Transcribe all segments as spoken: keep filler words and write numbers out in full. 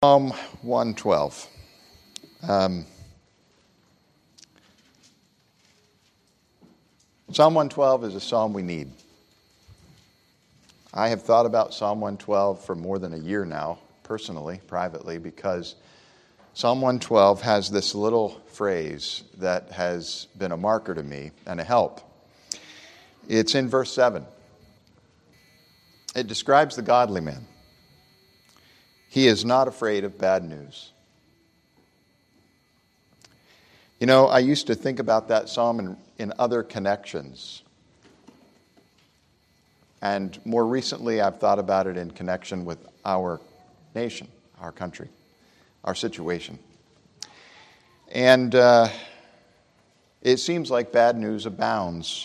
Psalm one twelve. Um, Psalm one twelve is a psalm we need. I have thought about Psalm one twelve for more than a year now, personally, privately, because Psalm one twelve has this little phrase that has been a marker to me and a help. It's in verse seven. It describes the godly man. He is not afraid of bad news. You know, I used to think about that psalm in, in other connections. And more recently, I've thought about it in connection with our nation, our country, our situation. And uh, it seems like bad news abounds.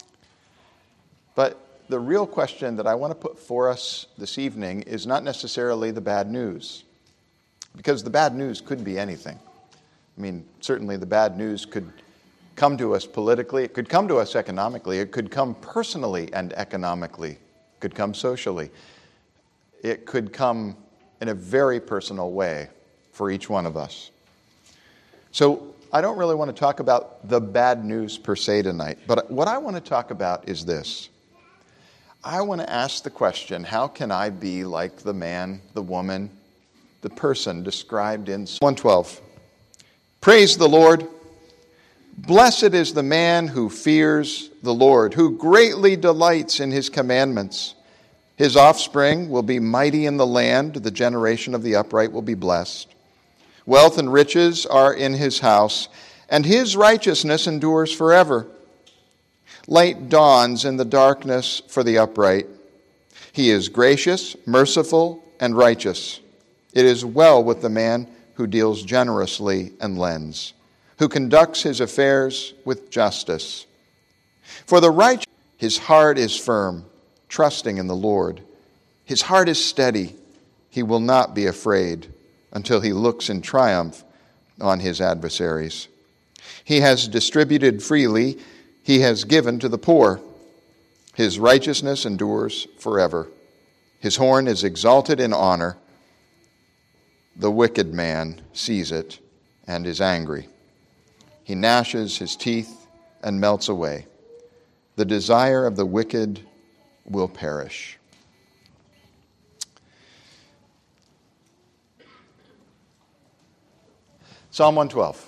But the real question that I want to put for us this evening is not necessarily the bad news, because the bad news could be anything. I mean, certainly the bad news could come to us politically, it could come to us economically, it could come personally and economically, it could come socially. It could come in a very personal way for each one of us. So I don't really want to talk about the bad news per se tonight, but what I want to talk about is this. I want to ask the question, how can I be like the man, the woman, the person described in Psalm one twelve? Praise the Lord. Blessed is the man who fears the Lord, who greatly delights in his commandments. His offspring will be mighty in the land. The generation of the upright will be blessed. Wealth and riches are in his house, and his righteousness endures forever. Light dawns in the darkness for the upright. He is gracious, merciful, and righteous. It is well with the man who deals generously and lends, who conducts his affairs with justice. For the righteous, his heart is firm, trusting in the Lord. His heart is steady. He will not be afraid until he looks in triumph on his adversaries. He has distributed freely. He has given to the poor. His righteousness endures forever. His horn is exalted in honor. The wicked man sees it and is angry. He gnashes his teeth and melts away. The desire of the wicked will perish. Psalm one twelve.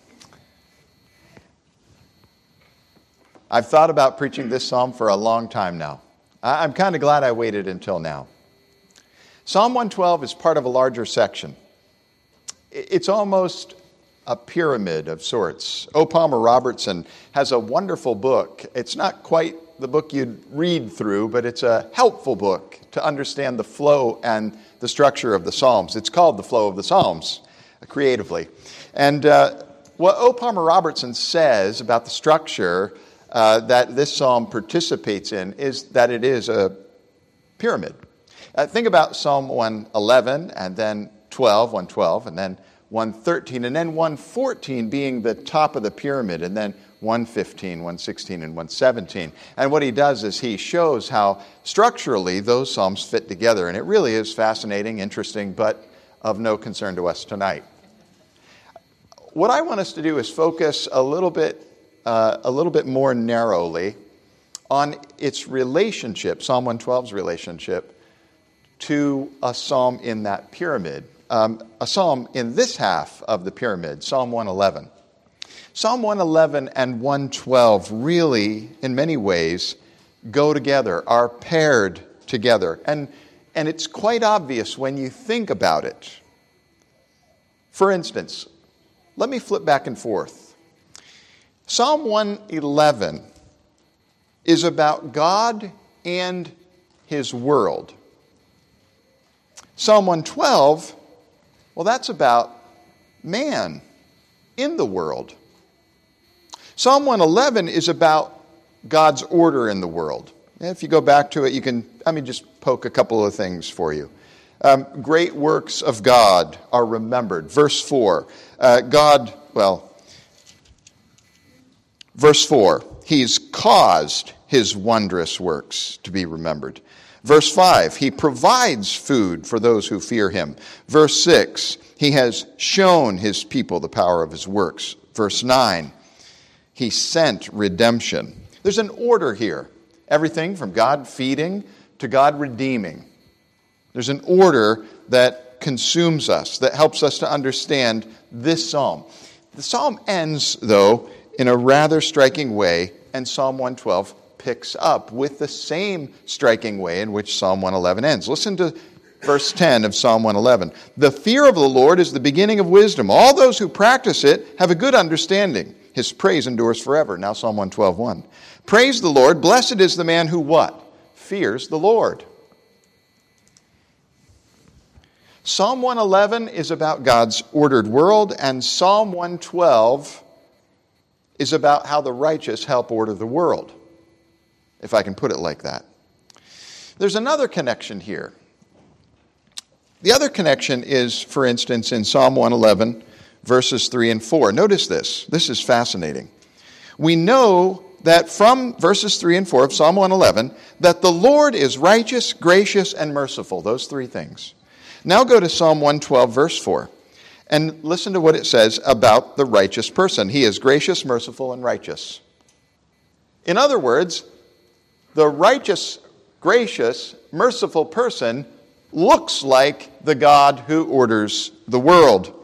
I've thought about preaching this psalm for a long time now. I'm kind of glad I waited until now. Psalm one twelve is part of a larger section. It's almost a pyramid of sorts. O. Palmer Robertson has a wonderful book. It's not quite the book you'd read through, but it's a helpful book to understand the flow and the structure of the Psalms. It's called The Flow of the Psalms, creatively. And uh, what O. Palmer Robertson says about the structure Uh, that this psalm participates in is that it is a pyramid. Uh, think about Psalm one eleven and then twelve, one twelve, and then one thirteen, and then one fourteen being the top of the pyramid, and then one fifteen, one sixteen, and one seventeen. And what he does is he shows how structurally those psalms fit together, and it really is fascinating, interesting, but of no concern to us tonight. What I want us to do is focus a little bit Uh, a little bit more narrowly on its relationship, Psalm one twelve's relationship, to a psalm in that pyramid, um, a psalm in this half of the pyramid, Psalm one eleven. Psalm one eleven and one twelve really, in many ways, go together, are paired together. And, and it's quite obvious when you think about it. For instance, let me flip back and forth. Psalm one eleven is about God and his world. Psalm one twelve, well, that's about man in the world. Psalm one eleven is about God's order in the world. If you go back to it, you can, let me just poke a couple of things for you. Um, great works of God are remembered. Verse four, uh, God, well, Verse four, he's caused his wondrous works to be remembered. Verse five, he provides food for those who fear him. Verse six, he has shown his people the power of his works. Verse nine, he sent redemption. There's an order here. Everything from God feeding to God redeeming. There's an order that consumes us, that helps us to understand this psalm. The psalm ends, though, in a rather striking way, and Psalm one twelve picks up with the same striking way in which Psalm one eleven ends. Listen to verse ten of Psalm one eleven. The fear of the Lord is the beginning of wisdom. All those who practice it have a good understanding. His praise endures forever. Now Psalm one twelve one. Praise the Lord. Blessed is the man who what? Fears the Lord. Psalm one eleven is about God's ordered world, and Psalm one twelve is about how the righteous help order the world, if I can put it like that. There's another connection here. The other connection is, for instance, in Psalm one eleven, verses three and four. Notice this. This is fascinating. We know that from verses three and four of Psalm one eleven, that the Lord is righteous, gracious, and merciful. Those three things. Now go to Psalm one twelve, verse four, and listen to what it says about the righteous person. He is gracious, merciful, and righteous. In other words, the righteous, gracious, merciful person looks like the God who orders the world.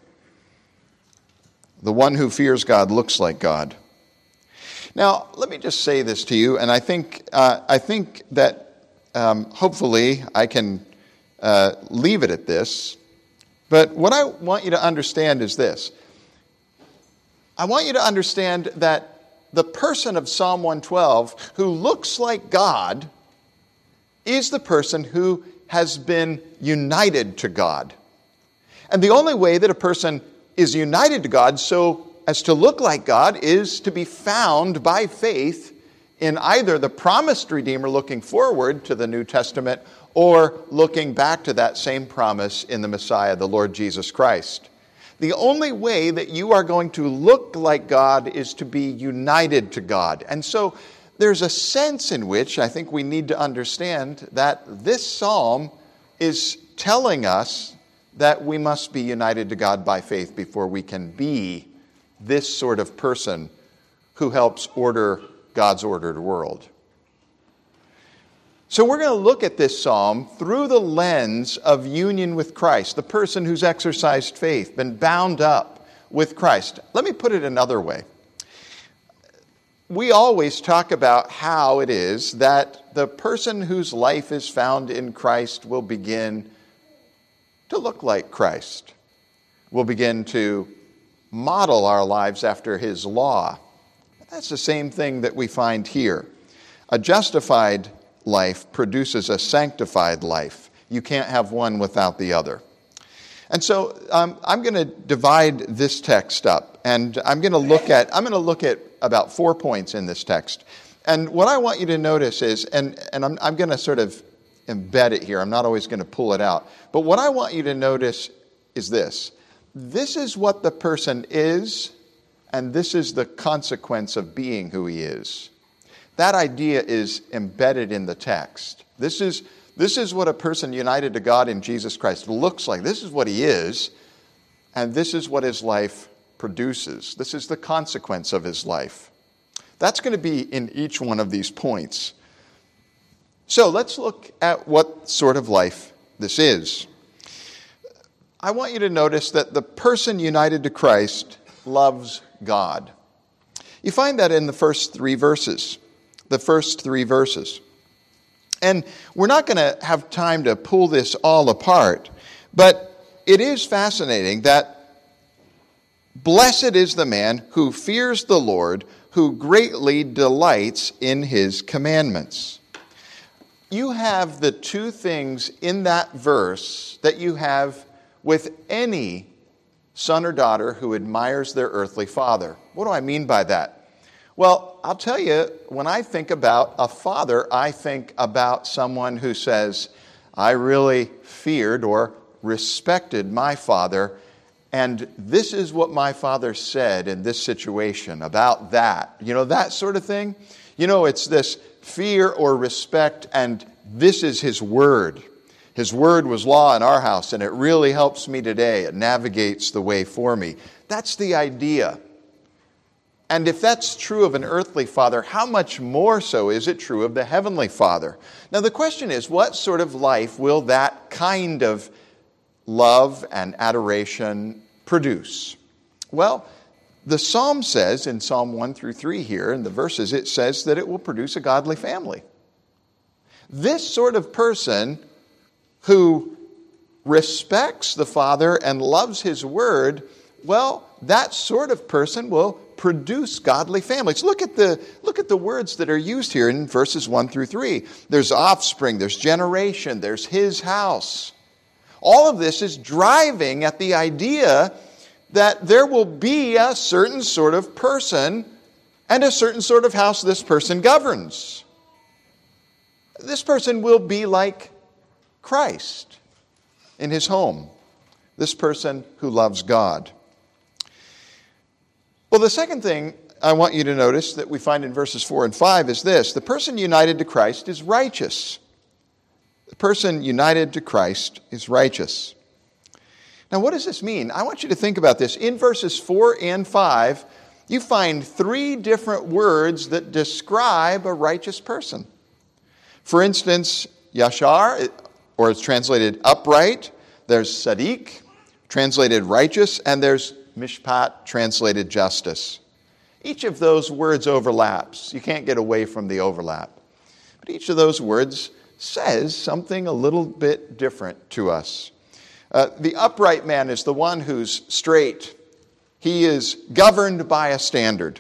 The one who fears God looks like God. Now, let me just say this to you, and I think uh, I think that um, hopefully I can uh, leave it at this. But what I want you to understand is this. I want you to understand that the person of Psalm one twelve who looks like God is the person who has been united to God. And the only way that a person is united to God so as to look like God is to be found by faith in either the promised Redeemer looking forward to the New Testament or looking back to that same promise in the Messiah, the Lord Jesus Christ. The only way that you are going to look like God is to be united to God. And so there's a sense in which I think we need to understand that this psalm is telling us that we must be united to God by faith before we can be this sort of person who helps order God's ordered world. So we're going to look at this psalm through the lens of union with Christ, the person who's exercised faith, been bound up with Christ. Let me put it another way. We always talk about how it is that the person whose life is found in Christ will begin to look like Christ. We'll begin to model our lives after his law. That's the same thing that we find here. A justified life produces a sanctified life. You can't have one without the other. And so um, I'm going to divide this text up, and I'm going to look at I'm going to look at about four points in this text. And what I want you to notice is, and, and I'm, I'm going to sort of embed it here. I'm not always going to pull it out. But what I want you to notice is this. This is what the person is, and this is the consequence of being who he is. That idea is embedded in the text. This is, this is what a person united to God in Jesus Christ looks like. This is what he is, and this is what his life produces. This is the consequence of his life. That's going to be in each one of these points. So let's look at what sort of life this is. I want you to notice that the person united to Christ loves God. You find that in the first three verses. The first three verses. And we're not going to have time to pull this all apart, but it is fascinating that blessed is the man who fears the Lord, who greatly delights in his commandments. You have the two things in that verse that you have with any son or daughter who admires their earthly father. What do I mean by that? Well, I'll tell you, when I think about a father, I think about someone who says, I really feared or respected my father, and this is what my father said in this situation about that. You know, that sort of thing. You know, it's this fear or respect and this is his word. His word was law in our house, and it really helps me today. It navigates the way for me. That's the idea. And if that's true of an earthly father, how much more so is it true of the heavenly Father? Now the question is, what sort of life will that kind of love and adoration produce? Well, the Psalm says in Psalm one through three here, in the verses, it says that it will produce a godly family. This sort of person who respects the Father and loves his word, well, that sort of person will produce godly families. Look at the look at the words that are used here in verses one through three. There's offspring, there's generation, there's his house. All of this is driving at the idea that there will be a certain sort of person and a certain sort of house this person governs. This person will be like Christ in his home. This person who loves God. Well, the second thing I want you to notice that we find in verses four and five is this. The person united to Christ is righteous. The person united to Christ is righteous. Now, what does this mean? I want you to think about this. In verses four and five, you find three different words that describe a righteous person. For instance, Yashar, or it's translated upright. There's Sadiq, translated righteous, and there's Mishpat, translated justice. Each of those words overlaps. You can't get away from the overlap. But each of those words says something a little bit different to us. Uh, the upright man is the one who's straight. He is governed by a standard.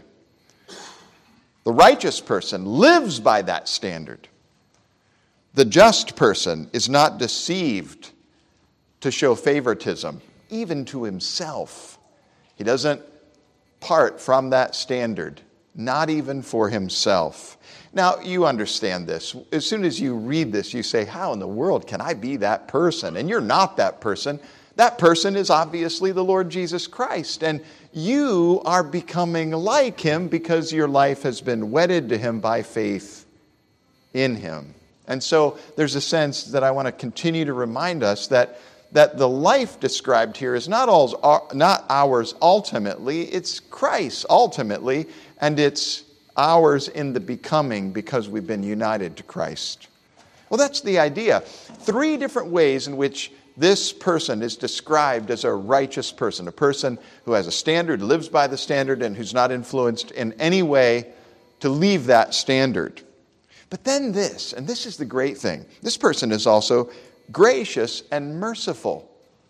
The righteous person lives by that standard. The just person is not deceived to show favoritism, even to himself. He doesn't part from that standard, not even for himself. Now, you understand this. As soon as you read this, you say, how in the world can I be that person? And you're not that person. That person is obviously the Lord Jesus Christ. And you are becoming like him because your life has been wedded to him by faith in him. And so there's a sense that I want to continue to remind us that that the life described here is not, all, not ours ultimately, it's Christ's ultimately, and it's ours in the becoming because we've been united to Christ. Well, that's the idea. Three different ways in which this person is described as a righteous person, a person who has a standard, lives by the standard, and who's not influenced in any way to leave that standard. But then this, and this is the great thing, this person is also gracious and merciful.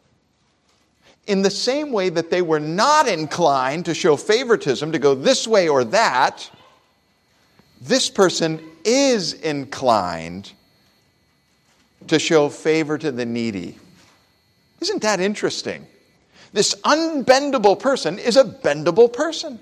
In the same way that they were not inclined to show favoritism, to go this way or that, this person is inclined to show favor to the needy. Isn't that interesting? This unbendable person is a bendable person.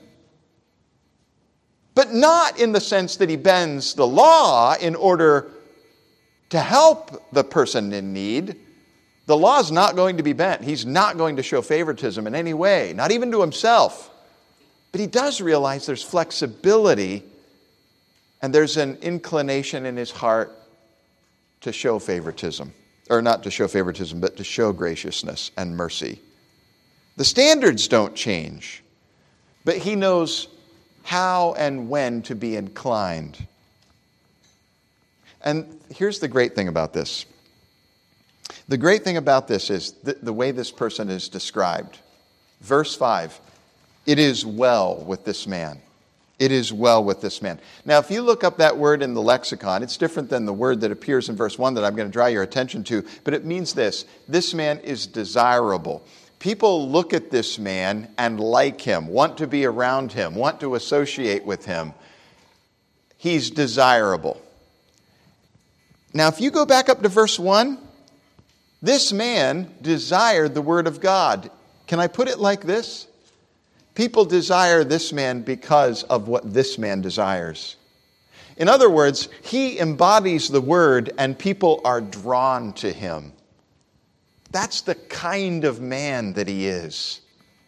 But not in the sense that he bends the law in order to help the person in need. The law is not going to be bent. He's not going to show favoritism in any way, not even to himself. But he does realize there's flexibility and there's an inclination in his heart to show favoritism. Or not to show favoritism, but to show graciousness and mercy. The standards don't change, but he knows how and when to be inclined. And here's the great thing about this. The great thing about this is the, the way this person is described. Verse five, it is well with this man. It is well with this man. Now, if you look up that word in the lexicon, it's different than the word that appears in verse one that I'm going to draw your attention to, but it means this. This man is desirable. People look at this man and like him, want to be around him, want to associate with him. He's desirable. Now, if you go back up to verse one, this man desired the word of God. Can I put it like this? People desire this man because of what this man desires. In other words, he embodies the word and people are drawn to him. That's the kind of man that he is.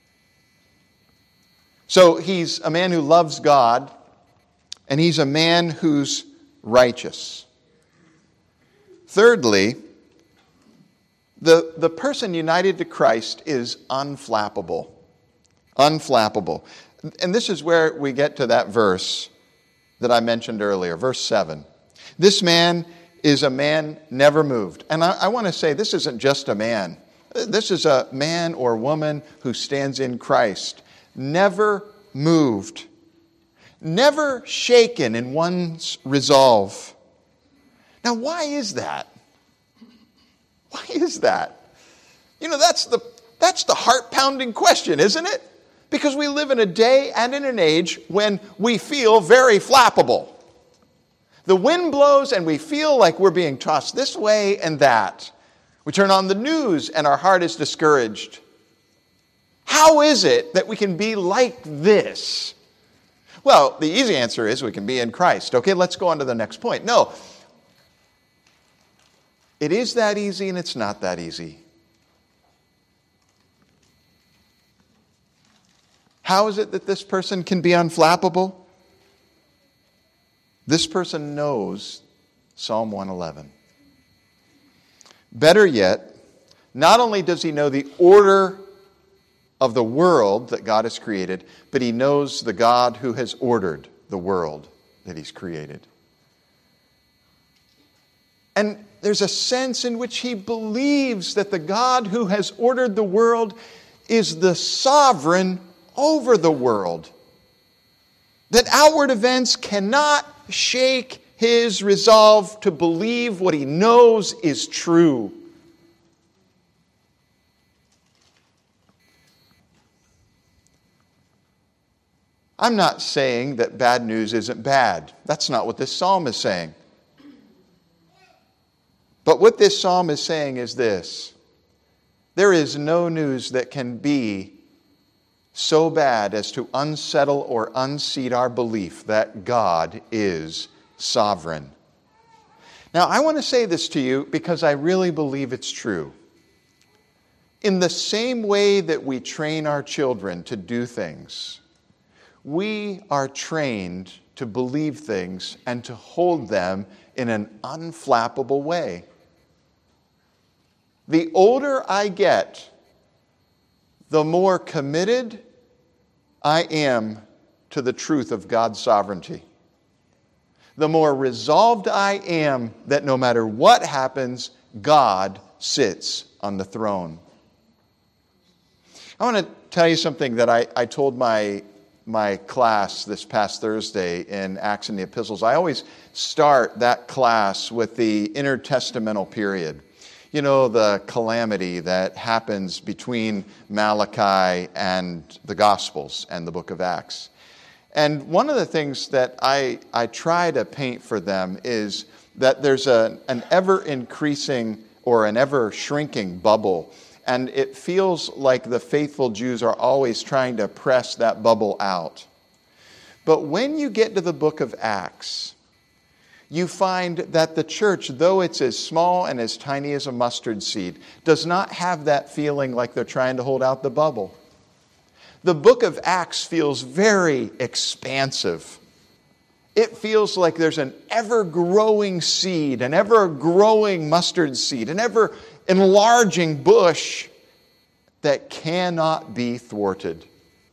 So he's a man who loves God, and he's a man who's righteous. Thirdly, the, the person united to Christ is unflappable. Unflappable. And this is where we get to that verse that I mentioned earlier, verse seven. This man is a man never moved. And I, I want to say this isn't just a man. This is a man or woman who stands in Christ, never moved, never shaken in one's resolve. Now, why is that? Why is that? You know, that's the that's the heart-pounding question, isn't it? Because we live in a day and in an age when we feel very flappable. The wind blows and we feel like we're being tossed this way and that. We turn on the news and our heart is discouraged. How is it that we can be like this? Well, the easy answer is we can be in Christ. Okay, let's go on to the next point. No, it is that easy and it's not that easy. How is it that this person can be unflappable? This person knows Psalm one eleven. Better yet, not only does he know the order of the world that God has created, but he knows the God who has ordered the world that he's created. And there's a sense in which he believes that the God who has ordered the world is the sovereign over the world. That outward events cannot shake his resolve to believe what he knows is true. I'm not saying that bad news isn't bad. That's not what this psalm is saying. But what this psalm is saying is this: there is no news that can be so bad as to unsettle or unseat our belief that God is sovereign. Now, I want to say this to you because I really believe it's true. In the same way that we train our children to do things, we are trained to believe things and to hold them in an unflappable way. The older I get, the more committed I am to the truth of God's sovereignty. The more resolved I am that no matter what happens, God sits on the throne. I want to tell you something that I, I told my, my class this past Thursday in Acts and the Epistles. I always start that class with the intertestamental period. You know, the calamity that happens between Malachi and the Gospels and the book of Acts. And one of the things that I, I try to paint for them is that there's a, an ever-increasing or an ever-shrinking bubble. And it feels like the faithful Jews are always trying to press that bubble out. But when you get to the book of Acts, you find that the church, though it's as small and as tiny as a mustard seed, does not have that feeling like they're trying to hold out the bubble. The book of Acts feels very expansive. It feels like there's an ever-growing seed, an ever-growing mustard seed, an ever-enlarging bush that cannot be thwarted.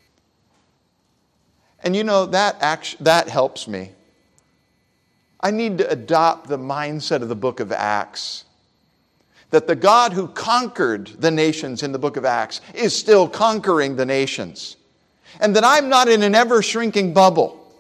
And you know, that act- that helps me. I need to adopt the mindset of the book of Acts. That the God who conquered the nations in the book of Acts is still conquering the nations. And that I'm not in an ever-shrinking bubble.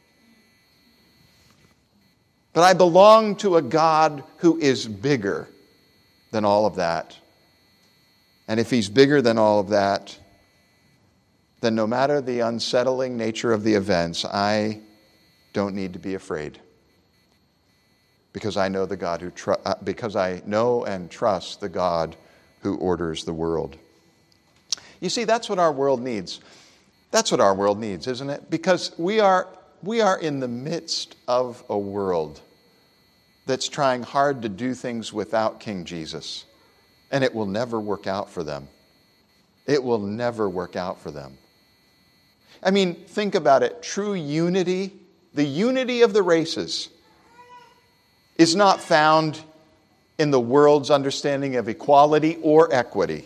But I belong to a God who is bigger than all of that. And if He's bigger than all of that, then no matter the unsettling nature of the events, I don't need to be afraid. Because I know the God who tr- uh, because I know and trust the God who orders the world. You see, that's what our world needs. That's what our world needs, isn't it? Because we are we are in the midst of a world that's trying hard to do things without King Jesus. And it will never work out for them. It will never work out for them. I mean, think about it. True unity, the unity of the races, is not found in the world's understanding of equality or equity.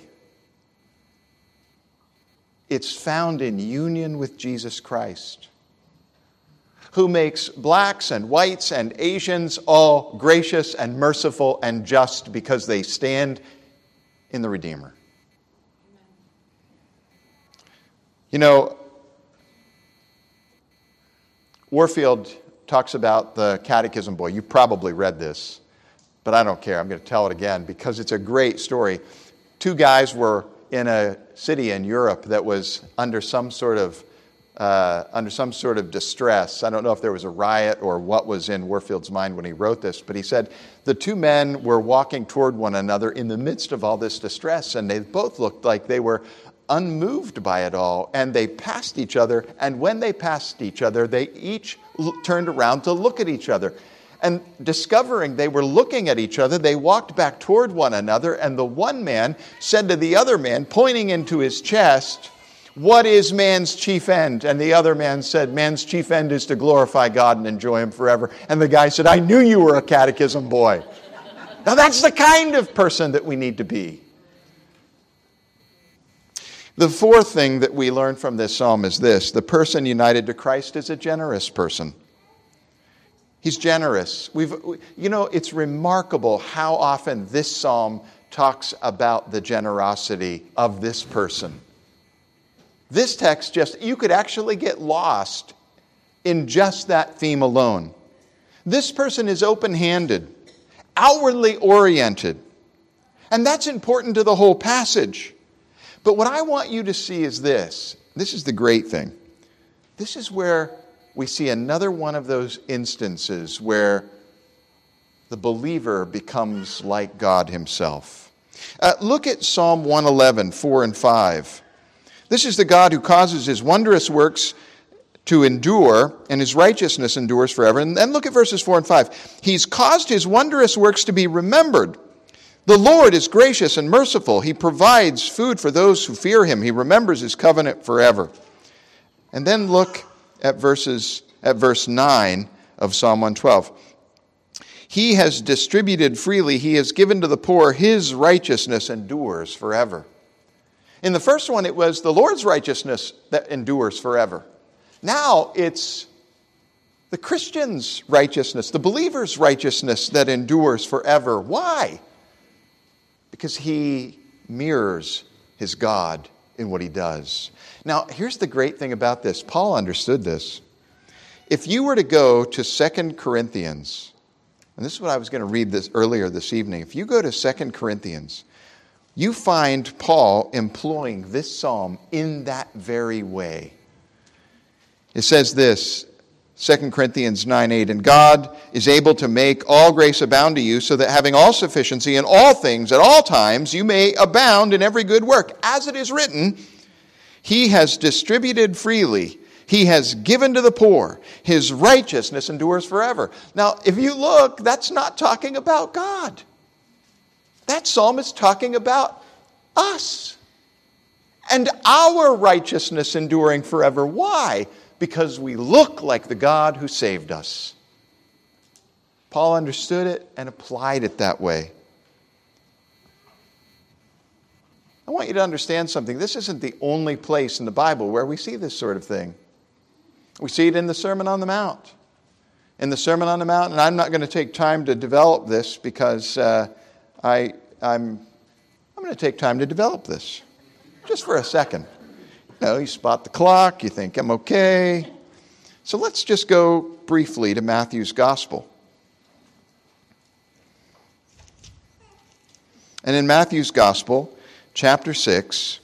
It's found in union with Jesus Christ, who makes blacks and whites and Asians all gracious and merciful and just because they stand in the Redeemer. You know, Warfield talks about the Catechism Boy. You probably read this, but I don't care. I'm going to tell it again because it's a great story. Two guys were in a city in Europe that was under some sort of uh, under some sort of distress. I don't know if there was a riot or what was in Warfield's mind when he wrote this, but he said the two men were walking toward one another in the midst of all this distress, and they both looked like they were unmoved by it all, and they passed each other, and when they passed each other, they each l- turned around to look at each other. And discovering they were looking at each other, they walked back toward one another, and the one man said to the other man, pointing into his chest, "What is man's chief end?" And the other man said, "Man's chief end is to glorify God and enjoy Him forever." And the guy said, "I knew you were a catechism boy." Now that's the kind of person that we need to be. The fourth thing that we learn from this psalm is this: the person united to Christ is a generous person. He's generous. We've, you know, it's remarkable how often this psalm talks about the generosity of this person. This text just, you could actually get lost in just that theme alone. This person is open-handed, outwardly oriented, and that's important to the whole passage. But what I want you to see is this. This is the great thing. This is where we see another one of those instances where the believer becomes like God Himself. Uh, look at Psalm one eleven, four and five. This is the God who causes His wondrous works to endure, and His righteousness endures forever. And then look at verses four and five. He's caused His wondrous works to be remembered. The Lord is gracious and merciful. He provides food for those who fear Him. He remembers His covenant forever. And then look at verses at verse nine of Psalm one twelve. He has distributed freely. He has given to the poor. His righteousness endures forever. In the first one, it was the Lord's righteousness that endures forever. Now it's the Christian's righteousness, the believer's righteousness that endures forever. Why? Because he mirrors his God in what he does. Now, here's the great thing about this. Paul understood this. If you were to go to Second Corinthians, and this is what I was going to read this earlier this evening. If you go to Second Corinthians, you find Paul employing this psalm in that very way. It says this, Second Corinthians nine eight, "And God is able to make all grace abound to you, so that having all sufficiency in all things at all times, you may abound in every good work. As it is written, He has distributed freely. He has given to the poor. His righteousness endures forever." Now, if you look, that's not talking about God. That psalm is talking about us and our righteousness enduring forever. Why? Because we look like the God who saved us. Paul understood it and applied it that way. I want you to understand something. This isn't the only place in the Bible where we see this sort of thing. We see it in the Sermon on the Mount. In the Sermon on the Mount, and I'm not going to take time to develop this because uh, I, I'm, I'm going to take time to develop this. Just for a second. You know, you spot the clock, you think, I'm okay. So let's just go briefly to Matthew's Gospel. And in Matthew's Gospel, chapter six,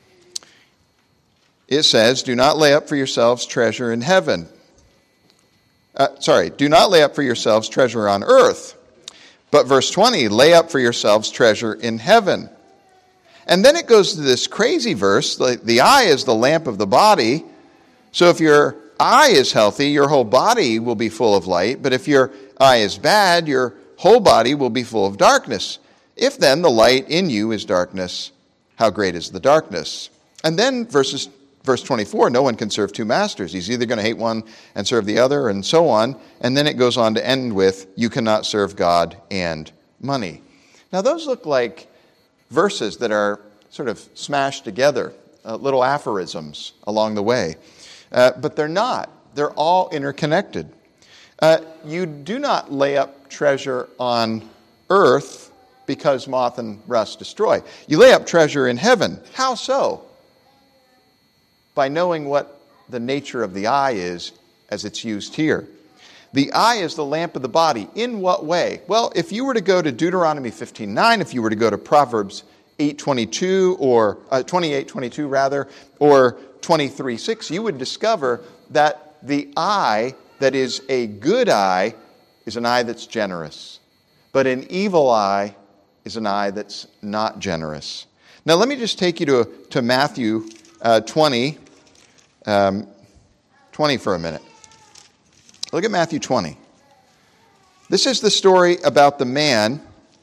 it says, "Do not lay up for yourselves treasure in heaven." Uh, sorry, "Do not lay up for yourselves treasure on earth." But verse twenty, "Lay up for yourselves treasure in heaven." And then it goes to this crazy verse, the, the eye is the lamp of the body. So if your eye is healthy, your whole body will be full of light. But if your eye is bad, your whole body will be full of darkness. If then the light in you is darkness, how great is the darkness? And then verses, verse twenty-four, "No one can serve two masters. He's either going to hate one and serve the other," and so on. And then it goes on to end with, "You cannot serve God and money." Now, those look like verses that are sort of smashed together, uh, little aphorisms along the way. Uh, but they're not. They're all interconnected. Uh, you do not lay up treasure on earth because moth and rust destroy. You lay up treasure in heaven. How so? By knowing what the nature of the eye is as it's used here. The eye is the lamp of the body. In what way? Well, if you were to go to Deuteronomy fifteen nine, if you were to go to Proverbs eight twenty-two, or uh, twenty-eight twenty-two rather, or twenty-three six, you would discover that the eye that is a good eye is an eye that's generous. But an evil eye is an eye that's not generous. Now let me just take you to, to Matthew uh, twenty, um, twenty for a minute. Look at Matthew twenty. This is the story about the man.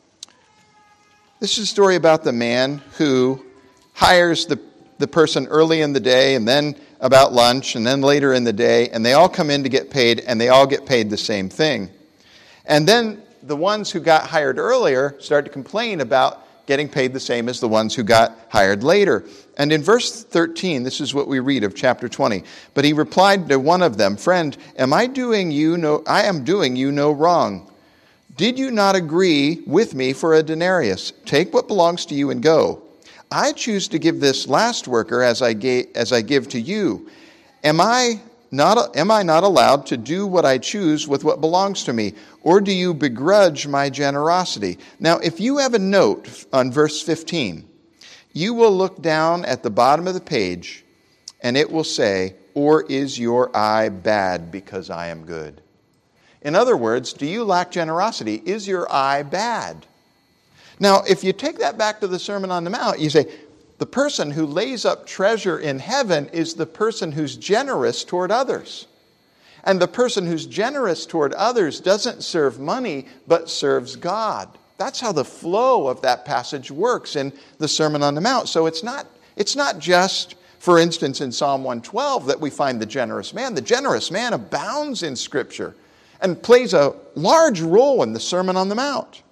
This is a story about the man who hires the, the person early in the day, and then about lunch, and then later in the day, and they all come in to get paid, and they all get paid the same thing. And then the ones who got hired earlier start to complain about getting paid the same as the ones who got hired later. And in verse thirteen, this is what we read of chapter twenty. But he replied to one of them, "Friend, am I doing you no I am doing you no wrong. Did you not agree with me for a denarius? Take what belongs to you and go. I choose to give this last worker as I gave, as I give to you. Am I not am I not allowed to do what I choose with what belongs to me? Or do you begrudge my generosity?" Now, if you have a note on verse fifteen, you will look down at the bottom of the page, and it will say, "Or is your eye bad because I am good?" In other words, do you lack generosity? Is your eye bad? Now, if you take that back to the Sermon on the Mount, you say, the person who lays up treasure in heaven is the person who's generous toward others. And the person who's generous toward others doesn't serve money, but serves God. That's how the flow of that passage works in the Sermon on the Mount. So it's not, it's not just, for instance, in Psalm one twelve that we find the generous man. The generous man abounds in Scripture and plays a large role in the Sermon on the Mount.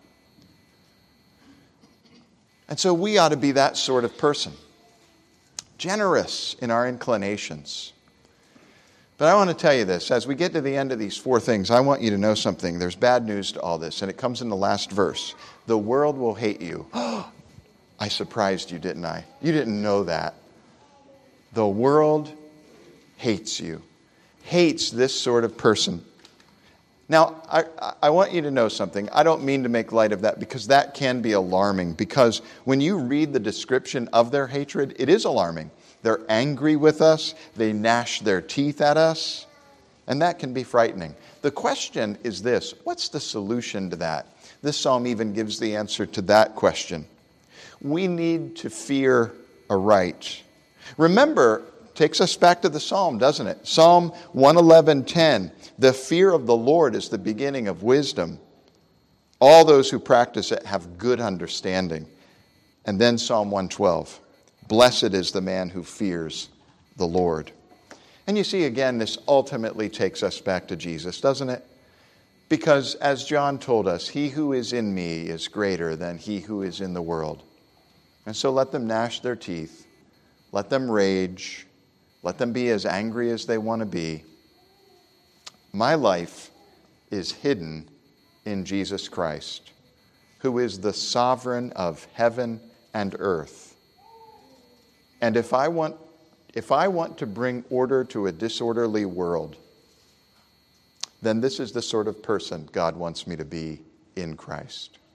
And so we ought to be that sort of person. Generous in our inclinations. But I want to tell you this. As we get to the end of these four things, I want you to know something. There's bad news to all this, and it comes in the last verse. The world will hate you. I surprised you, didn't I? You didn't know that. The world hates you. Hates this sort of person. Now, I, I want you to know something. I don't mean to make light of that, because that can be alarming. Because when you read the description of their hatred, it is alarming. They're angry with us. They gnash their teeth at us. And that can be frightening. The question is this: what's the solution to that? This psalm even gives the answer to that question. We need to fear aright. Remember, takes us back to the psalm, doesn't it? Psalm one eleven ten. The fear of the Lord is the beginning of wisdom. All those who practice it have good understanding. And then Psalm one twelve. Blessed is the man who fears the Lord. And you see, again, this ultimately takes us back to Jesus, doesn't it? Because as John told us, he who is in me is greater than he who is in the world. And so let them gnash their teeth. Let them rage. Let them be as angry as they want to be. My life is hidden in Jesus Christ, who is the sovereign of heaven and earth. And if I want, if I want to bring order to a disorderly world, then this is the sort of person God wants me to be in Christ.